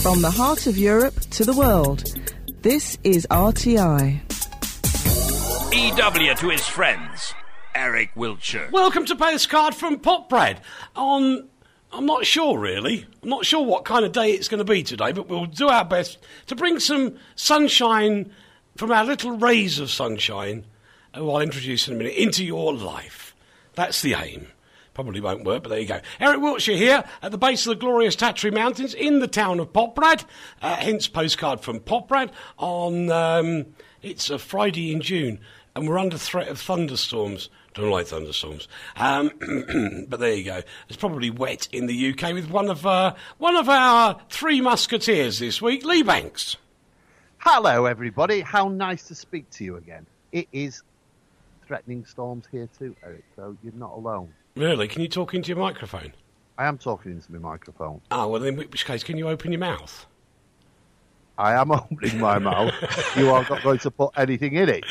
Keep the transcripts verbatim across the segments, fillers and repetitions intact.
From the heart of Europe to the world, this is R T I. E W to his friends, Eric Wiltshire. Welcome to Postcard from Popbrad. On, I'm not sure really, I'm not sure what kind of day it's going to be today, but we'll do our best to bring some sunshine from our little rays of sunshine, who I'll introduce in a minute, into your life. That's the aim. Probably won't work, but there you go. Eric Wiltshire here at the base of the glorious Tatry Mountains in the town of Popbrad. Uh, hence, Postcard from Popbrad on, um, it's a Friday in June, and we're under threat of thunderstorms. Don't like thunderstorms. Um, but there you go. It's probably wet in the U K with one of, uh, one of our three musketeers this week, Lee Banks. Hello, everybody. How nice to speak to you again. It is threatening storms here too, Eric, so you're not alone. Really? Can you talk into your microphone? I am talking into my microphone. Ah, well, in which case, can you open your mouth? I am opening my mouth. You are not going to put anything in it.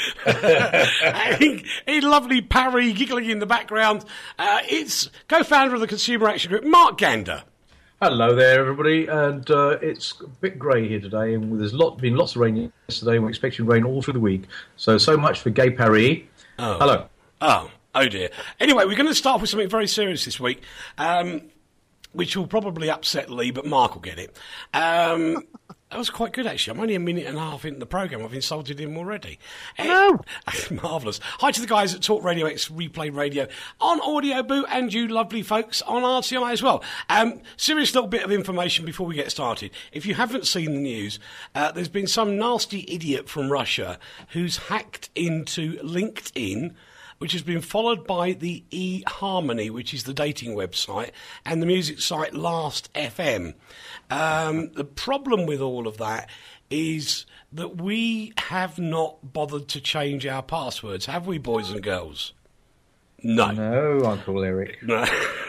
A lovely Parry giggling in the background. Uh, it's co-founder of the Consumer Action Group, Mark Gander. Hello there, everybody. And uh, it's a bit grey here today, and there's lot, been lots of rain yesterday. We're expecting rain all through the week. So, so much for Gay Parry. Oh. Hello. Oh. Oh dear. Anyway, we're going to start with something very serious this week, um, which will probably upset Lee, but Mark will get it. Um, that was quite good, actually. I'm only a minute and a half into the programme. I've insulted him already. No. Marvellous. Hi to the guys at Talk Radio X Replay Radio on Audio Boo and you lovely folks on R T I as well. Um, serious little bit of information before we get started. If you haven't seen the news, uh, there's been some nasty idiot from Russia who's hacked into LinkedIn, which has been followed by the eHarmony, which is the dating website, and the music site Last F M. Um, the problem with all of that is that we have not bothered to change our passwords, have we, boys and girls? No. No, Uncle Eric. No.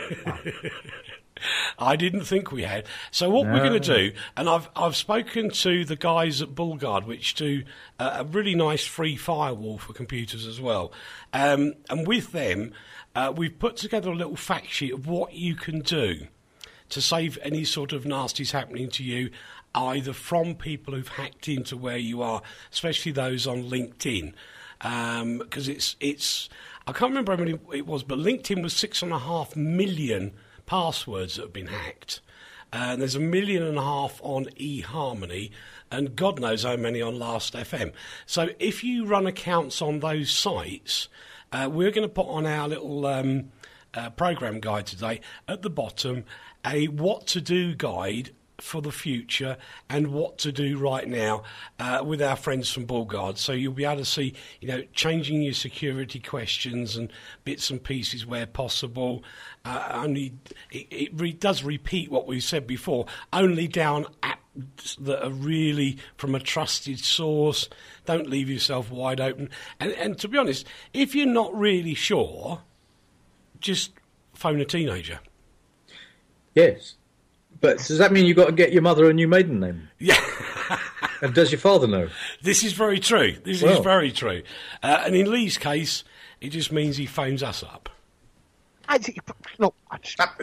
I didn't think we had. So what No. we're going to do, and I've I've spoken to the guys at Bullguard, which do uh, a really nice free firewall for computers as well. Um, and with them, uh, we've put together a little fact sheet of what you can do to save any sort of nasties happening to you, either from people who've hacked into where you are, especially those on LinkedIn. Because um, it's it's I can't remember how many it was, but LinkedIn was six and a half million passwords that have been hacked. Uh, and there's a million and a half on eHarmony, and God knows how many on Last F M. So if you run accounts on those sites, uh, we're going to put on our little um, uh, program guide today at the bottom a what to do guide for the future and what to do right now uh, with our friends from Bullguard. So you'll be able to see, you know, changing your security questions and bits and pieces where possible. Uh, only it, it re- does repeat what we've said before, only down apps that are really from a trusted source. Don't leave yourself wide open. And, and to be honest, if you're not really sure, just phone a teenager. Yes. But does that mean you've got to get your mother a new maiden name? Yeah. And does your father know? This is very true. This well. is very true. Uh, and in Lee's case, it just means he phones us up. I, no, I just, I,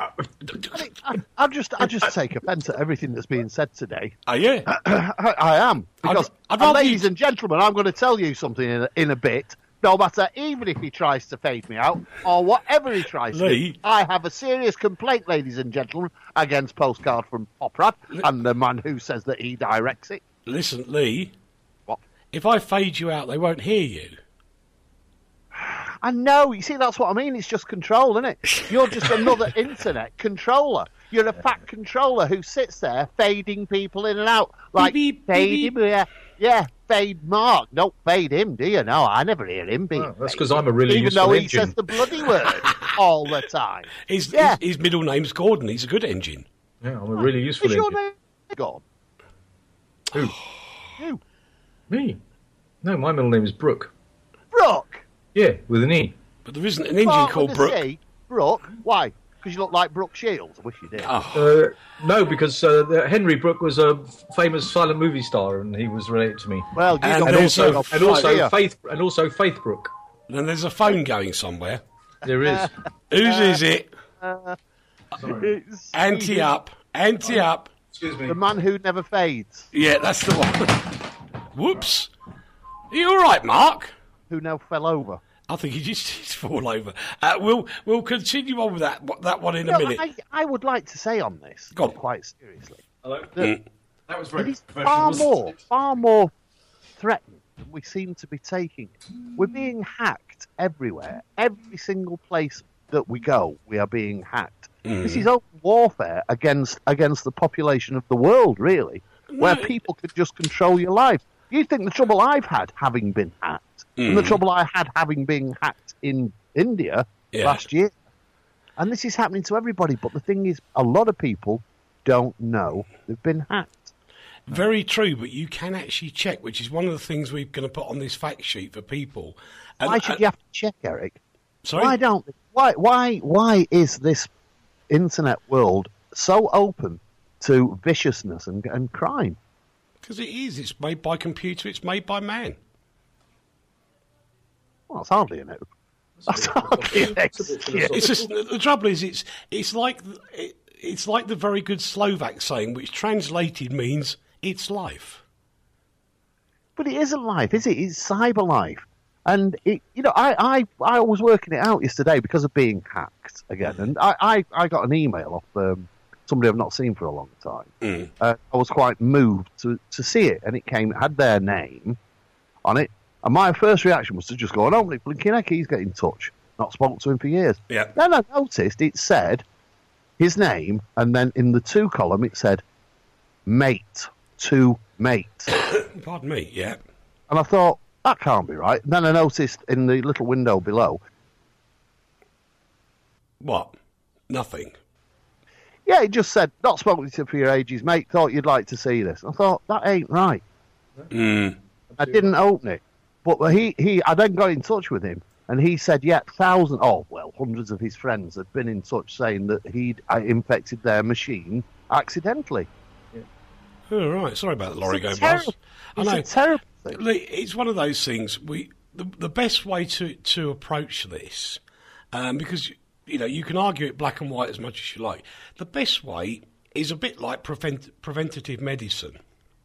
I just, I just take offence at everything that's being said today. Oh, yeah? I, I am. Because, I'd, I'd ladies you... and gentlemen, I'm going to tell you something in a, in a bit. No matter, even if he tries to fade me out, or whatever he tries Lee. to do, I have a serious complaint, ladies and gentlemen, against Postcard from Popbrad and the man who says that he directs it. Listen, Lee. What? If I fade you out, they won't hear you. I know. You see, that's what I mean. It's just control, isn't it? You're just another internet controller. You're a fat controller who sits there fading people in and out. Like, beep, beep, fade beep. him, yeah, yeah, fade Mark. Don't fade him, do you? No, I never hear him being Oh, that's faded. because I'm a really Even useful though he engine. says the bloody word all the time. His, Yeah. his, his middle name's Gordon. He's a good engine. Yeah, I'm a really useful Is your engine. name gone? Who? Who? Me? No, my middle name is Brooke. Brooke. Yeah, with an E. But there isn't an engine Mark called with a Brooke. C. Brooke. Why? Because you look like Brooke Shields. I wish you did. Oh. Uh, no, because uh, the- Henry Brooke was a famous silent movie star, and he was related to me. Well, you And- don't and know also- so And also idea. Faith, and also Faith Brooke. And there's a phone going somewhere. There is. Whose is it? Sorry. It's- Ante up. Ante up. Excuse me. The man who never fades. Yeah, that's the one. Whoops. Are you all right, Mark? Who now fell over. I think he just he's fall over. Uh, we'll we'll continue on with that that one in a No, minute. I, I would like to say on this, Go on. quite seriously, Hello. that That was it very is professional. far wasn't more, it? far more threatened than we seem to be taking. We're being hacked everywhere. Every single place that we go, we are being hacked. This is open warfare against against the population of the world, really, where No. people could just control your life. You think the trouble I've had having been hacked, and the trouble I had having been hacked in India Yeah. last year, and this is happening to everybody. But the thing is, a lot of people don't know they've been hacked. Very true, but you can actually check, which is one of the things we're going to put on this fact sheet for people. And, Why should uh, you have to check, Eric? Sorry? Why don't? Why? Why? Why is this internet world so open to viciousness and, and crime? Because it is. It's made by computer. It's made by man. Well, that's hardly an excuse. That's hardly an excuse. It's just the trouble is it's it's like it, it's like the very good Slovak saying, which translated means it's life. But it isn't life, is it? It's cyber life. And, it, you know, I, I, I was working it out yesterday because of being hacked again. And I, I, I got an email off um, somebody I've not seen for a long time. Mm. Uh, I was quite moved to, to see it. And it came, it had their name on it. And my first reaction was to just go, oh, blinking heck, he's getting in touch. Not spoken to him for years. Yeah. Then I noticed it said his name, and then in the to column it said mate, to mate. Pardon me. Yeah. And I thought, that can't be right. And then I noticed in the little window below, What? Nothing. yeah, it just said, not spoken to you for your ages, mate, thought you'd like to see this. I thought, that ain't right. Mm. I didn't open it. But he, he, I then got in touch with him, and he said, yeah, thousands, oh, well, hundreds of his friends had been in touch saying that he'd uh, infected their machine accidentally. Oh, right. Sorry about the lorry It's a going terrible- past. I It's know. a terrible thing. Lee, it's one of those things. We the, the best way to, to approach this, um, because you know you can argue it black and white as much as you like. The best way is a bit like prevent, preventative medicine.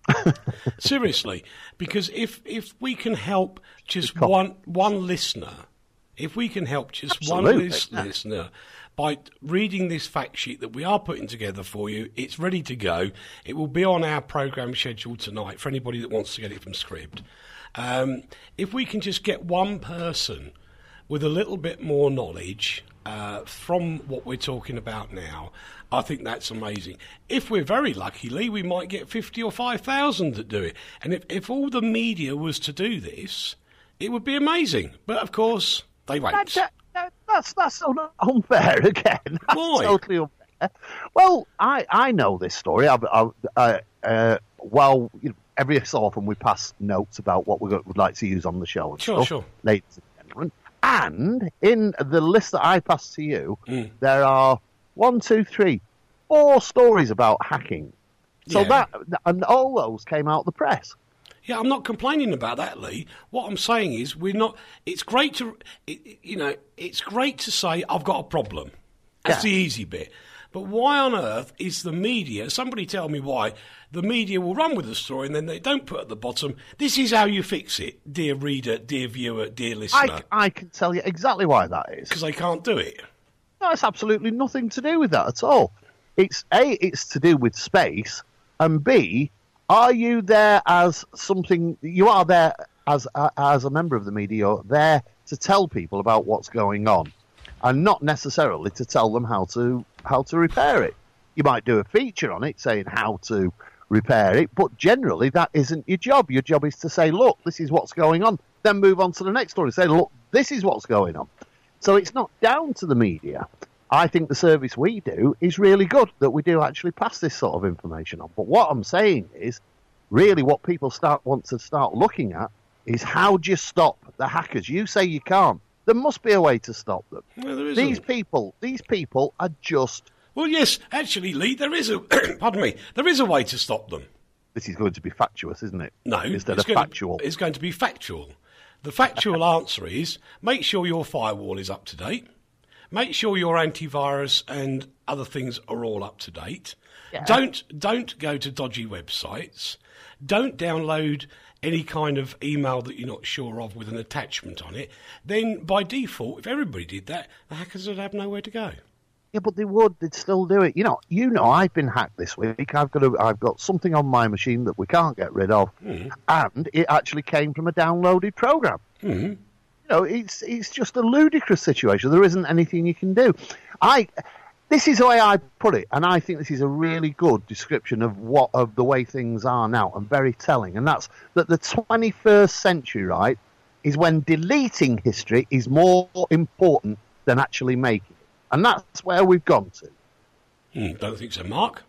Seriously, because if if we can help just one one listener, if we can help just one Absolutely, lis- yeah. listener by reading this fact sheet that we are putting together for you, it's ready to go. It will be on our programme schedule tonight for anybody that wants to get it from Scribd. Um, if we can just get one person with a little bit more knowledge uh, from what we're talking about now, I think that's amazing. If we're very lucky, Lee, we might get fifty or five thousand that do it. And if, if all the media was to do this, it would be amazing. But, of course, they won't. That- that- that- that's that's un- unfair again. That's Why? totally unfair. Well, I, I know this story. I've, I've, uh, uh, well, you know, every so often we pass notes about what we would like to use on the show and Sure, stuff, sure. ladies and gentlemen. And in the list that I passed to you, Mm. there are one, two, three, four stories about hacking. So Yeah. that and all those came out of the press. Yeah, I'm not complaining about that, Lee. What I'm saying is, we're not. It's great to, it, it- you know, it's great to say I've got a problem. That's Yeah. the easy bit. But why on earth is the media? Somebody tell me why the media will run with the story and then they don't put at the bottom. This is how you fix it, dear reader, dear viewer, dear listener, I, I can tell you exactly why that is. because they can't do it. No, it's absolutely nothing to do with that at all. It's A, it's to do with space, and B, are you there as something? You are there as uh, as a member of the media. You're there to tell people about what's going on, and not necessarily to tell them how to how to repair it. You might do a feature on it saying how to repair it, but generally that isn't your job. Your job is to say, look, this is what's going on. Then move on to the next story. Say, look, this is what's going on. So it's not down to the media. I think the service we do is really good, that we do actually pass this sort of information on. But what I'm saying is, really what people start want to start looking at is how do you stop the hackers? You say you can't. There must be a way to stop them. No, there isn't. These people, these people are just... Well, yes, actually, Lee, there is a. pardon me. There is a way to stop them. This is going to be factuous, isn't it? No, Instead it's of going factual. To, it's going to be factual. The factual answer is make sure your firewall is up to date. make sure your antivirus and other things are all up to date. Yeah. Don't don't go to dodgy websites. Don't download any kind of email that you're not sure of with an attachment on it. Then, by default, if everybody did that, the hackers would have nowhere to go. Yeah, but they would. They'd still do it. You know, you know. I've been hacked this week. I've got a, I've got something on my machine that we can't get rid of, mm. and it actually came from a downloaded program. Mm. You know, it's it's just a ludicrous situation. There isn't anything you can do. I. This is the way I put it, and I think this is a really good description of what of the way things are now, and very telling. And that's that the twenty-first century, right, is when deleting history is more important than actually making it, and that's where we've gone to. Hmm, don't think so, Mark.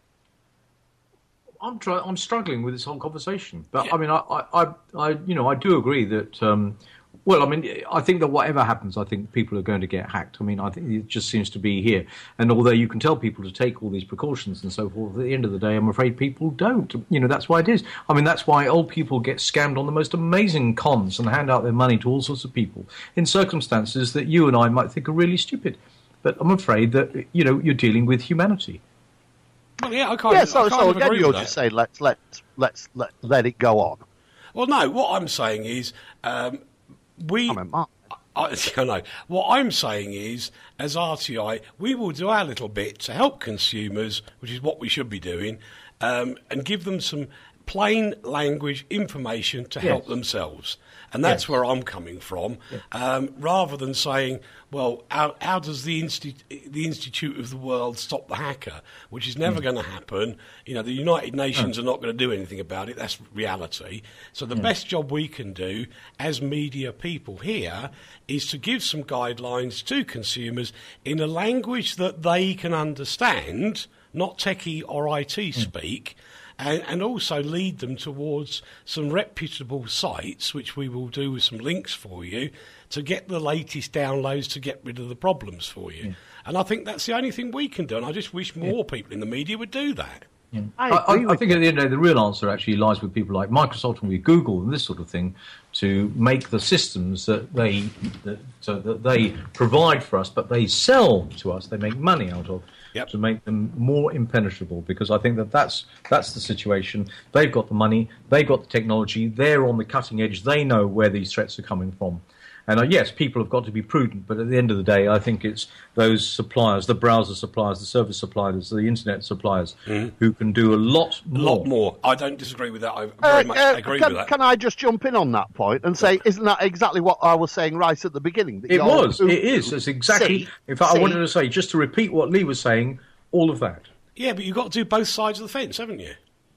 I'm try- I'm struggling with this whole conversation, but Yeah. I mean, I, I, I, I, you know, I do agree that. Um, Well, I mean, I think that whatever happens, I think people are going to get hacked. I mean, I think it just seems to be here. And although you can tell people to take all these precautions and so forth, at the end of the day, I'm afraid people don't. You know, that's why it is. I mean, that's why old people get scammed on the most amazing cons and hand out their money to all sorts of people in circumstances that you and I might think are really stupid. But I'm afraid that, you know, you're dealing with humanity. Well, yeah, I can't. Yeah, so, I kind so of again, agree you're with just that. saying let's let's let's let let it go on. Well, no. What I'm saying is, um, we. I mean, Mark. I, I know. What I'm saying is, as R T I, we will do our little bit to help consumers, which is what we should be doing, um, and give them some plain language information to Yes. help themselves. And that's Yes. where I'm coming from, um, rather than saying, well, how, how does the, Insti- the Institute of the World stop the hacker, which is never mm. going to happen. You know, the United Nations no. are not going to do anything about it. That's reality. So the mm. best job we can do as media people here is to give some guidelines to consumers in a language that they can understand, not techie or I T speak, mm. And, and also lead them towards some reputable sites, which we will do with some links for you, to get the latest downloads to get rid of the problems for you. Yeah. And I think that's the only thing we can do, and I just wish more yeah. people in the media would do that. Yeah. I, I, I think at the end of the day, the real answer actually lies with people like Microsoft and with Google and this sort of thing to make the systems that they that, so that they provide for us, but they sell to us, they make money out of, yep. to make them more impenetrable. Because I think that that's that's the situation. They've got the money, they've got the technology, they're on the cutting edge, they know where these threats are coming from. And uh, yes, people have got to be prudent, but at the end of the day, I think it's those suppliers, the browser suppliers, the service suppliers, the internet suppliers, mm. who can do a lot more. A lot more. I don't disagree with that. I very uh, much uh, agree can, with that. Can I just jump in on that point and say, isn't that exactly what I was saying right at the beginning? It was. It is. It's exactly. See, in fact, see. I wanted to say, just to repeat what Lee was saying, all of that. Yeah, but you've got to do both sides of the fence, haven't you?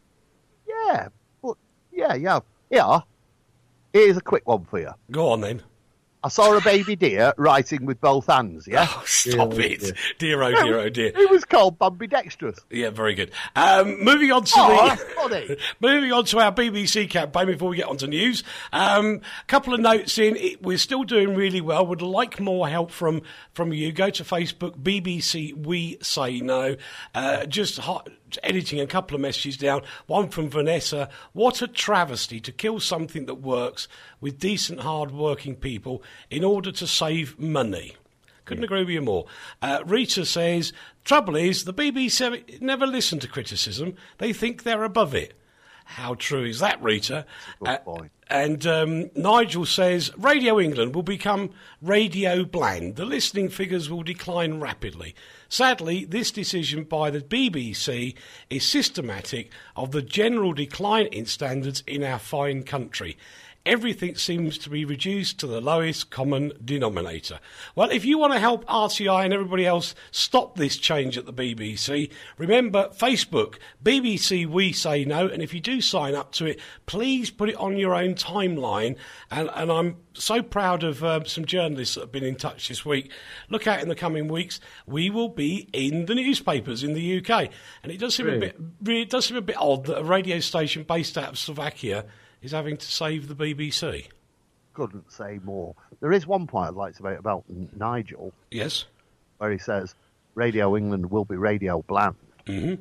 Yeah. But, yeah, yeah. Yeah. Here's a quick one for you. Go on, then. I saw a baby deer writing with both hands, yeah? Oh, stop dear, it. Dear. Dear, oh, dear, oh, dear. It was called Bambidextrous. Yeah, very good. Um, moving on to Oh, the... that's funny. Moving on to our B B C campaign before we get on to news. A um, couple of notes in. It, we're still doing really well. Would like more help from, from you. Go to Facebook, B B C We Say No. Uh, just hot, editing a couple of messages down. One from Vanessa. What a travesty to kill something that works with decent, hard-working people in order to save money. Couldn't yeah. agree with you more. Uh, Rita says, trouble is, the B B C never listen to criticism. They think they're above it. How true is that, Rita? That's a good point. Uh, and um, Nigel says, Radio England will become radio bland. The listening figures will decline rapidly. Sadly, this decision by the B B C is systematic of the general decline in standards in our fine country. Everything seems to be reduced to the lowest common denominator. Well, if you want to help R T I and everybody else stop this change at the B B C, remember Facebook, B B C We Say No, and if you do sign up to it, please put it on your own timeline. And, and I'm so proud of uh, some journalists that have been in touch this week. Look out in the coming weeks, we will be in the newspapers in the U K. And it does seem really? a bit, it does seem a bit odd that a radio station based out of Slovakia is having to save the B B C. Couldn't say more. There is one point I'd like to make about Nigel. Yes. Where he says, Radio England will be radio bland. Mm-hmm.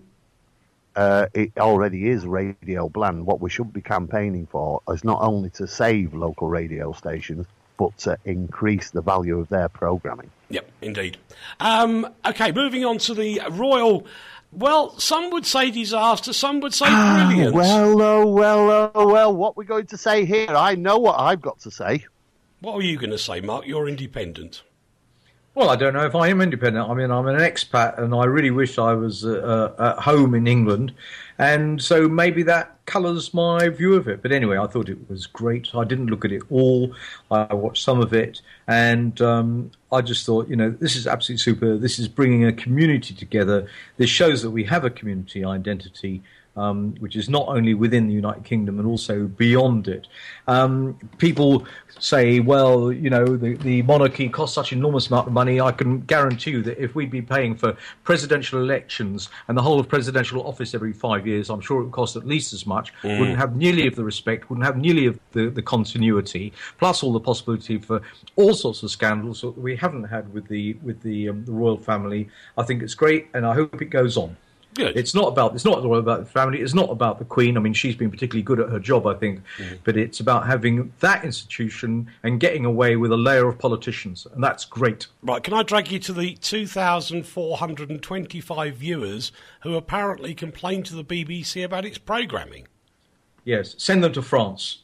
Uh, it already is radio bland. What we should be campaigning for is not only to save local radio stations, but to increase the value of their programming. Yep, indeed. Um, okay, moving on to the royal. Well, some would say disaster, some would say brilliance. well, oh, well, oh, well, what we're going to say here, I know what I've got to say. What are you going to say, Mark? You're independent. Well, I don't know if I am independent. I mean, I'm an expat, and I really wish I was uh, uh, at home in England. And so maybe that colours my view of it. But anyway, I thought it was great. I didn't look at it all. I watched some of it. And um, I just thought, you know, this is absolutely super. This is bringing a community together. This shows that we have a community identity, um, which is not only within the United Kingdom and also beyond it. Um, people say, well, you know, the, the monarchy costs such an enormous amount of money. I can guarantee you that if we'd be paying for presidential elections and the whole of presidential office every five years, I'm sure it would cost at least as much, mm. wouldn't have nearly of the respect, wouldn't have nearly of the, the continuity, plus all the possibility for all sorts of scandals that we haven't had with the with the, um, the royal family. I think it's great, and I hope it goes on. Good. It's not about it's not all about the family. It's not about the Queen. I mean, she's been particularly good at her job, I think. Mm-hmm. But it's about having that institution and getting away with a layer of politicians, and that's great. Right? Can I drag you to the two thousand four hundred twenty-five viewers who apparently complained to the B B C about its programming? Yes, send them to France.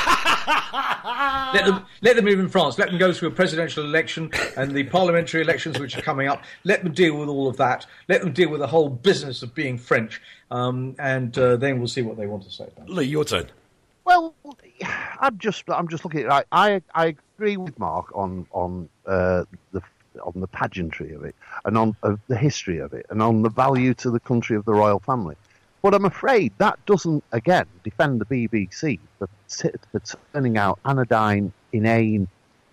let them let them live in France. Let them go through a presidential election and the parliamentary elections which are coming up. Let them deal with all of that. Let them deal with the whole business of being French, um, and uh, then we'll see what they want to say about it. Lee, your turn. Well, I'm just I'm just looking at it. I I agree with Mark on on uh, the on the pageantry of it and on uh, the history of it and on the value to the country of the royal family. But I'm afraid that doesn't, again, defend the B B C for, for turning out anodyne, inane,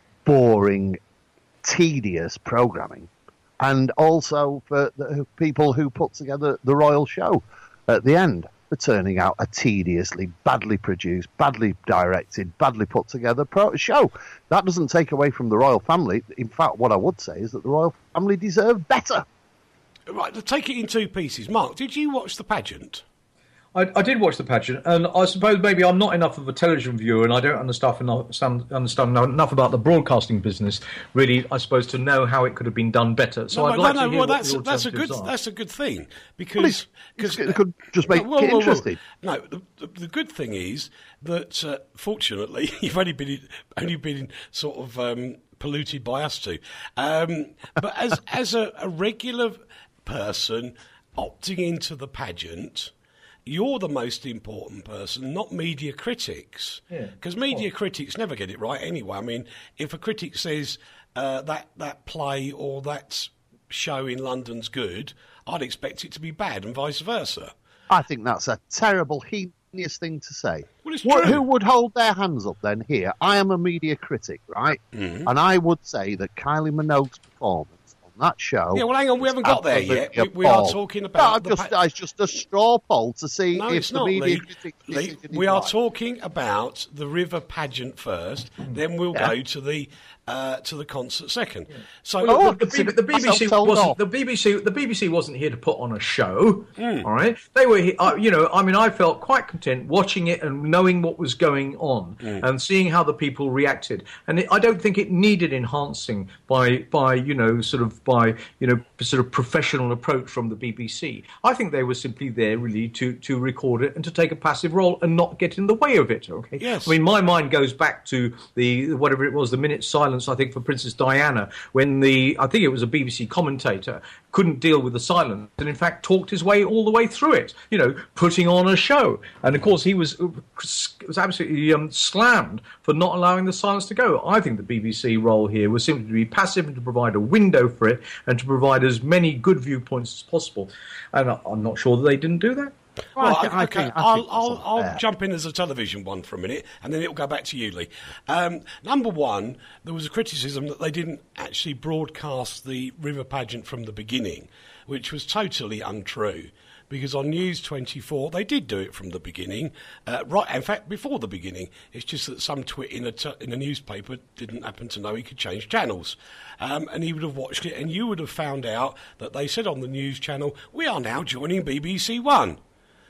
boring, tedious programming, and also for the people who put together the royal show at the end for turning out a tediously, badly produced, badly directed, badly put together pro- show. That doesn't take away from the royal family. In fact, what I would say is that the royal family deserve better. Right, to take it in two pieces. Mark, did you watch the pageant? I, I did watch the pageant, and I suppose maybe I'm not enough of a television viewer, and I don't understand enough, understand enough about the broadcasting business, really, I suppose, to know how it could have been done better. So no, I'd no, like no, to hear well, what that's the that's a good alternatives are. that's a good thing because well, it could just make well, it well, well, interesting. No, the, the, the good thing is that uh, fortunately you've only been in, only been sort of um, polluted by us two, um, but as as a, a regular person opting into the pageant, you're the most important person, not media critics. Because yeah. media oh. critics never get it right anyway. I mean, if a critic says uh, that, that play or that show in London's good, I'd expect it to be bad and vice versa. I think that's a terrible, heinous thing to say. Well, it's what, true. Who would hold their hands up then here? I am a media critic, right? Mm-hmm. And I would say that Kylie Minogue's performance that show. Yeah, well, hang on, we haven't got there yet. We, we are talking about. No, just, pa- it's just a straw poll to see no, if it's the not, media Lee. critics. Lee, we are talking about the River pageant first, then we'll yeah. go to the uh, to the concert second. Yeah. So well, the, the, the B B C wasn't the B B C. The B B C wasn't here to put on a show. Mm. All right, they were. Here, uh, you know, I mean, I felt quite content watching it and knowing what was going on mm. and seeing how the people reacted. And it, I don't think it needed enhancing by by you know sort of by you know. sort of professional approach from the B B C. I think they were simply there really to, to record it and to take a passive role and not get in the way of it. Okay. Yes. I mean, my mind goes back to the whatever it was, the minute silence, I think, for Princess Diana, when the I think it was a B B C commentator couldn't deal with the silence and in fact talked his way all the way through it. You know, putting on a show. And of course, he was was absolutely um, slammed for not allowing the silence to go. I think the B B C role here was simply to be passive and to provide a window for it and to provide as many good viewpoints as possible, and I'm not sure that they didn't do that. Well, I, I, okay, I I'll, I'll, I'll jump in as a television one for a minute, and then it'll go back to you, Lee. Um, number one, there was a criticism that they didn't actually broadcast the River pageant from the beginning, which was totally untrue. Because on News twenty-four, they did do it from the beginning. Uh, right, in fact, before the beginning. It's just that some twit in a, t- in a newspaper didn't happen to know he could change channels. Um, and he would have watched it, and you would have found out that they said on the news channel, we are now joining B B C One.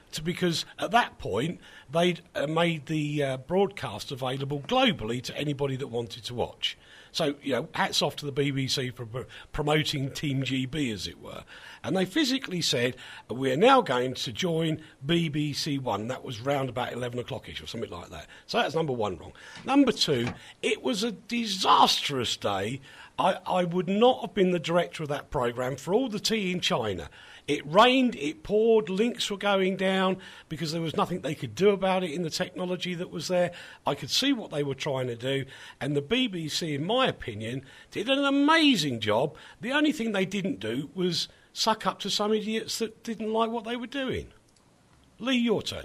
to, because at that point they'd uh, made the uh, broadcast available globally to anybody that wanted to watch. So, you know, hats off to the B B C for pr- promoting Team G B, as it were. And they physically said, we're now going to join B B C One. That was round about eleven o'clock-ish or something like that. So that's number one wrong. Number two, it was a disastrous day. I, I would not have been the director of that programme for all the tea in China. It rained, it poured, links were going down because there was nothing they could do about it in the technology that was there. I could see what they were trying to do, and the B B C, in my opinion, did an amazing job. The only thing they didn't do was suck up to some idiots that didn't like what they were doing. Lee, your turn.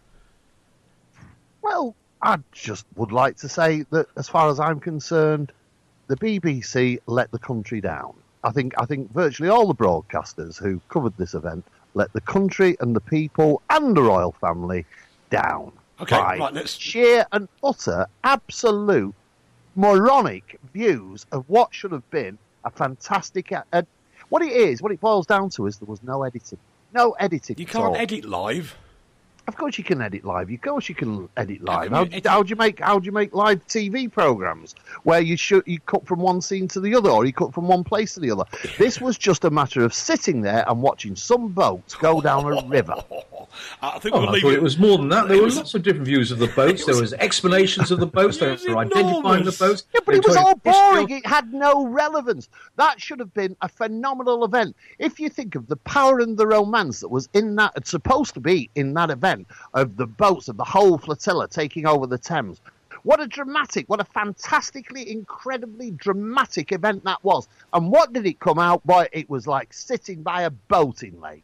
Well, I just would like to say that, as far as I'm concerned, the B B C let the country down. I think I think virtually all the broadcasters who covered this event let the country and the people and the royal family down. Okay, by right, let's... sheer and utter, absolute, moronic views of what should have been a fantastic... Uh, what it is, what it boils down to is there was no editing. No editing You at can't all. edit live. Of course you can edit live. Of course you can edit live. can How, you edit- how do you make how do you make live T V programs where you shoot you cut from one scene to the other, or you cut from one place to the other? This was just a matter of sitting there and watching some boats go down a river. I think Oh, we'll I leave thought it. it was more than that. There It were was- lots of different views of the boats. There was explanations of the boats. They It was were identifying the enormous. boats. Yeah, but They it was told you all boring. history. It had no relevance. That should have been a phenomenal event. If you think of the power and the romance that was in that, it's supposed to be in that event, of the boats, of the whole flotilla taking over the Thames. What a dramatic, what a fantastically, incredibly dramatic event that was. And what did it come out by? It was like sitting by a boating lake.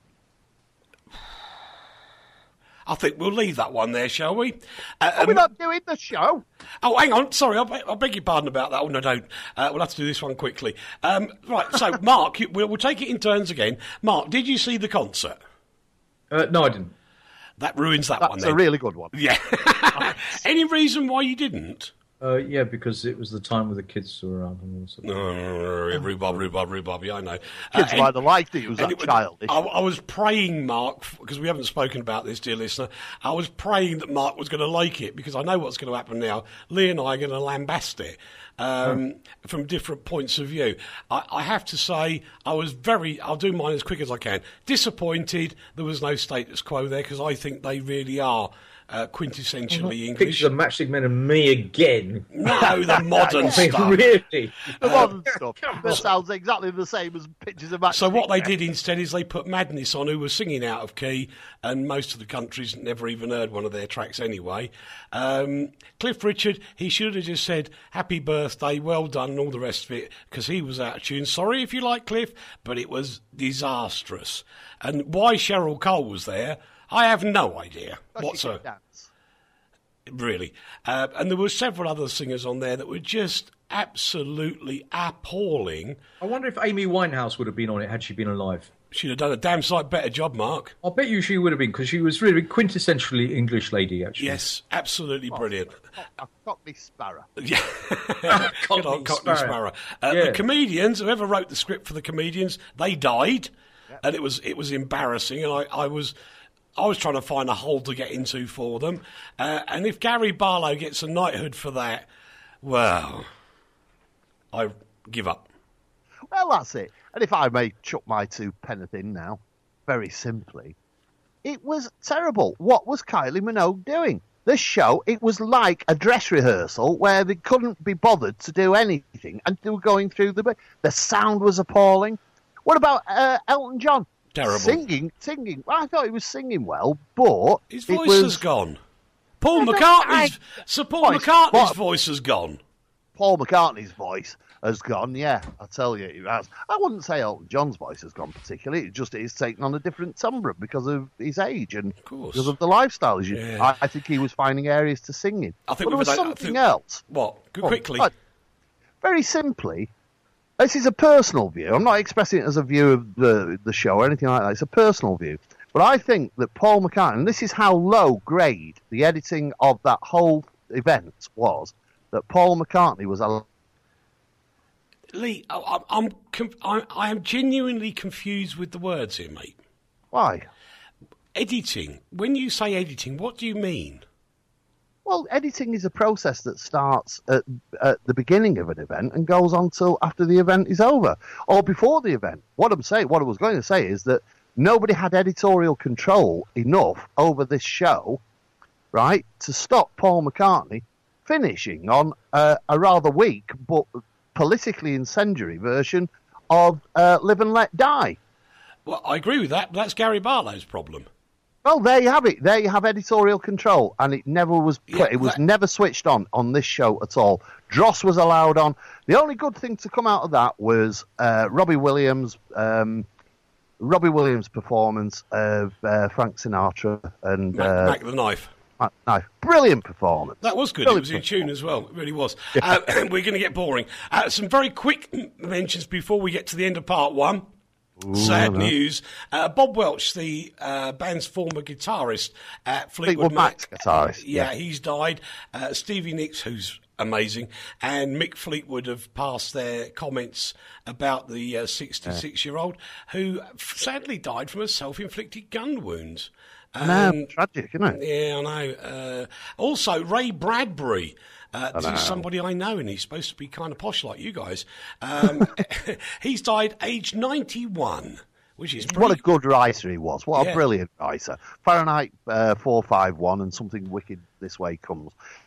I think we'll leave that one there, shall we? Uh, Are we um, not doing the show? Oh, hang on. Sorry, I, be- I beg your pardon about that. Oh, no, don't. Uh, we'll have to do this one quickly. Um, right, so, Mark, you, we'll, we'll take it in turns again. Mark, did you see the concert? Uh, no, I didn't. That ruins that one, That's then. a really good one. Yeah. Any reason why you didn't? Uh, yeah, because it was the time where the kids were around. And all sorts of- No, rhubarb, rhubarb, rhubarb, yeah, I know. Kids Uh, might have liked it. It was and that it was- childish. I, I was praying, Mark, because we haven't spoken about this, dear listener. I was praying that Mark was going to like it, because I know what's going to happen now. Lee and I are going to lambast it um, oh. from different points of view. I, I have to say, I was very, I'll do mine as quick as I can, disappointed there was no status quo there, because I think they really are uh, quintessentially English. Pictures of Matchstick Men and me again. No, the modern I mean, stuff. really? The modern stuff. That sounds exactly the same as pictures of Matchstick. So what they did instead is they put Madness on, who was singing out of key, and most of the countries never even heard one of their tracks anyway. Um, Cliff Richard, he should have just said, happy birthday, well done, and all the rest of it, because he was out of tune. Sorry if you like Cliff, but it was disastrous. And why Cheryl Cole was there, I have no idea whatsoever. Dance. Really. Uh, and there were several other singers on there that were just absolutely appalling. I wonder if Amy Winehouse would have been on it had she been alive. She'd have done a damn sight better job, Mark. I bet you she would have been, because she was really quintessentially English lady, actually. Yes, absolutely brilliant. A Cockney Sparrow. Yeah, Cockney good old Cockney Sparrow. Sparrow. Uh, Yeah. The comedians, whoever wrote the script for the comedians, they died, yep. and it was it was embarrassing. And I, I was I was trying to find a hole to get into for them. Uh, and if Gary Barlow gets a knighthood for that, well, I give up. Well, that's it. And if I may chuck my two penneth in now, very simply, it was terrible. What was Kylie Minogue doing? This show, it was like a dress rehearsal where they couldn't be bothered to do anything, and they were going through the... The sound was appalling. What about uh, Elton John? Terrible. Singing, singing. I thought he was singing well, but... His it voice was, has gone. Paul I don't- McCartney's... I- Sir Paul Voice. McCartney's What? voice has gone. Paul McCartney's voice has gone, yeah, I tell you, it has. I wouldn't say Elton John's voice has gone particularly. It just is taken on a different timbre because of his age and course. because of the lifestyle. As you- Yeah. I, I think he was finding areas to sing in. I think but there we've was had- I something think- else. What? Go Oh, quickly. right. Very simply, this is a personal view. I'm not expressing it as a view of the, the show or anything like that. It's a personal view. But I think that Paul McCartney, and this is how low grade the editing of that whole event was, that Paul McCartney was a Lee, I, I'm, I'm, I am genuinely confused with the words here, mate. Why? editing. When you say editing, what do you mean? Well, editing is a process that starts at, at the beginning of an event and goes on till after the event is over, or before the event. What I'm saying, what I was going to say is that nobody had editorial control enough over this show, right, to stop Paul McCartney finishing on uh, a rather weak but politically incendiary version of uh, Live and Let Die. Well, I agree with that, but that's Gary Barlow's problem. Well, there you have it. There you have editorial control, and it never was. Yeah, it was that- never switched on on this show at all. Dross was allowed on. The only good thing to come out of that was uh, Robbie Williams, um, Robbie Williams' performance of uh, Frank Sinatra and Mac, uh, Mac the Knife. Mac the Knife. Brilliant performance. That was good. Brilliant It was in tune as well. It really was. Uh, we're going to get boring. Uh, some very quick mentions before we get to the end of part one. Ooh, Sad no. news. Uh, Bob Welch, the uh, band's former guitarist at Fleetwood, Fleetwood Mac guitarist, Yeah, yeah. he's died. Uh, Stevie Nicks, who's amazing, and Mick Fleetwood have passed their comments about the uh, sixty-six-year-old who sadly died from a self-inflicted gun wound. No, Um, tragic, isn't it? yeah, I know. Uh, also, Ray Bradbury. Uh, this is somebody I know, and he's supposed to be kind of posh like you guys. Um, he's died aged ninety-one, which is pretty... What a good writer he was. What Yeah. a brilliant writer. Fahrenheit uh, four five one and Something Wicked This Way Comes.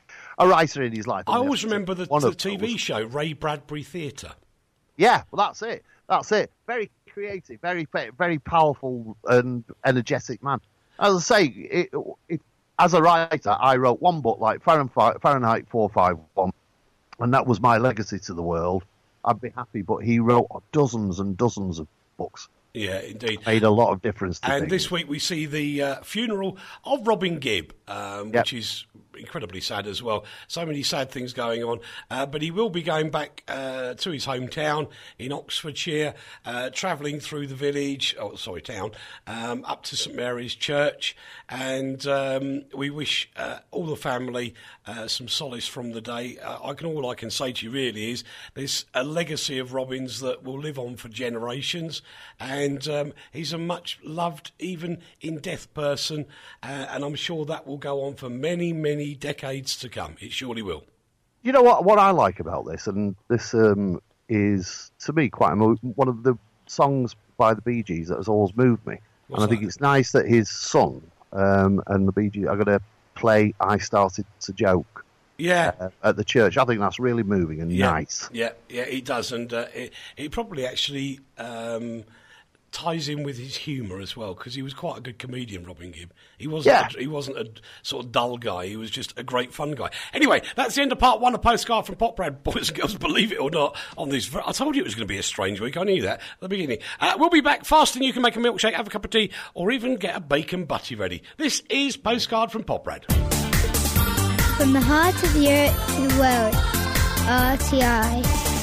A writer in his life. I always remember the, One the of T V those. show, Ray Bradbury Theatre. Yeah, well, that's it. That's it. Very creative, very, very powerful and energetic man. As I say, it, it, as a writer, I wrote one book like Fahrenheit, Fahrenheit four five one, and that was my legacy to the world. I'd be happy, but he wrote dozens and dozens of books. Yeah, indeed. Made a lot of difference to And things. this week we see the uh, funeral of Robin Gibb, um, Yep. which is incredibly sad as well. So many sad things going on. Uh, but he will be going back uh, to his hometown in Oxfordshire, uh, travelling through the village, oh, sorry, town, um, up to St Mary's Church. And um, we wish uh, all the family uh, some solace from the day. Uh, I can all I can say to you really is there's a legacy of Robin's that will live on for generations. And um, he's a much loved, even in death, person. Uh, and I'm sure that will go on for many, many decades to come. It surely will. You know what? What I like about this, and this um, is to me quite a mo- one of the songs by the Bee Gees that has always moved me. What's and I think that? it's nice that his son um, and the Bee Gees are going to play "I Started to Joke" Yeah. uh, at the church. I think that's really moving and Yeah, nice. Yeah, yeah, it does, and uh, it, it probably actually um, ties in with his humour as well, because he was quite a good comedian, Robin Gibb. He wasn't, Yeah. a, he wasn't a sort of dull guy. He was just a great fun guy. Anyway, that's the end of part one of Postcard from Popbrad. Boys and girls, believe it or not, on this. I told you it was going to be a strange week. I knew that at the beginning. Uh, we'll be back fast, and you can make a milkshake, have a cup of tea, or even get a bacon butty ready. This is Postcard from Popbrad. From the heart of the earth to the world, R T I.